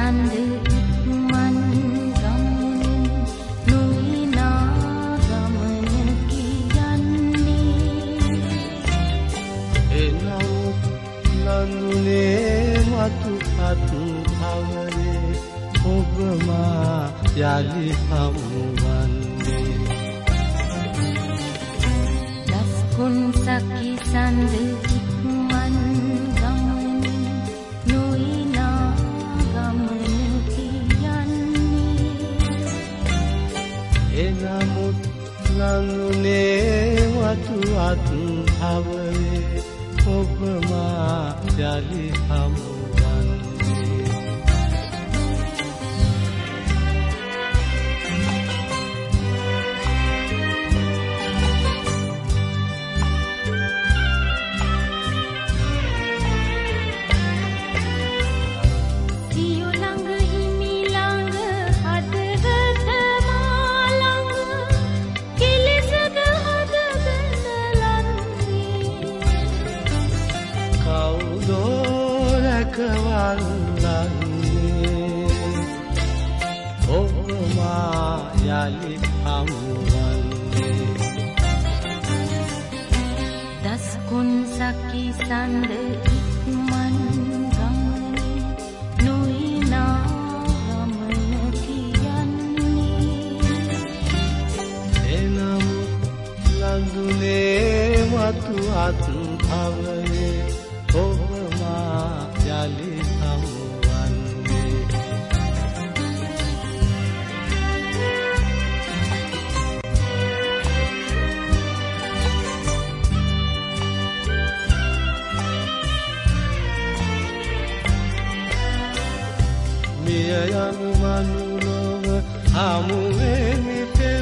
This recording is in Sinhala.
සඳ ඉක්මන් ගමන නොයිනා ගමන කියන්නේ එනම් නඳුනේ මතු අත් අවරේ ඔබ මා යලි හමුවන්නේ දස්කුන් සකි සඳ ඉක්මන් ගමන නොයිනා ගමන කියන්නේ එනමුත් නඳුනේ මතු අත් අවරේ ඔබ මා යලි හමුවන්නේ සියු ළඟ හිමි ළඟ හදවත මා ළඟ කෙලෙසද හදබැඳලන්නේ කවුදෝ රැකවල්ලන්නේ ඔබ මා යලි හමුවන්නේ දස්කුන් සකි සඳ ඉක්මන් ගමන නොයිනා ගමන කියන්නේ එනමුත් ලඳුනේ මතු අත් අවරේ ඔබ මා යලි හමුවන්නේ මිය යනු මනුලොව හමුවෙමි